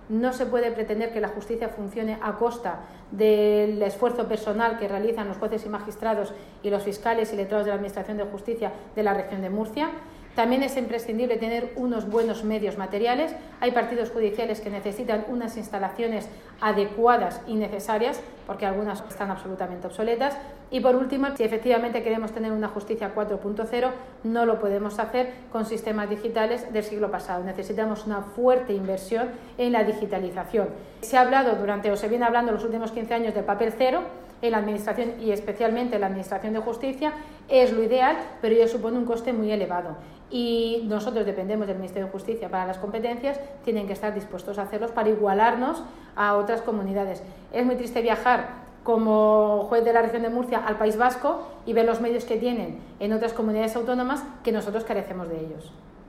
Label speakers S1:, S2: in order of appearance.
S1: No se puede pretender que la justicia funcione a costa del esfuerzo personal que realizan los jueces y magistrados y los fiscales y letrados de la Administración de Justicia de la región de Murcia. También es imprescindible tener unos buenos medios materiales. Hay partidos judiciales que necesitan unas instalaciones adecuadas y necesarias, porque algunas están absolutamente obsoletas. Y por último, si efectivamente queremos tener una justicia 4.0, no lo podemos hacer con sistemas digitales del siglo pasado. Necesitamos una fuerte inversión en la digitalización. Se ha hablado se viene hablando los últimos 15 años del papel cero en la Administración y especialmente en la Administración de Justicia. Es lo ideal, pero ello supone un coste muy elevado. Y nosotros dependemos del Ministerio de Justicia para las competencias, tienen que estar dispuestos a hacerlos para igualarnos a otras comunidades. Es muy triste viajar como juez de la región de Murcia al País Vasco y ver los medios que tienen en otras comunidades autónomas que nosotros carecemos de ellos.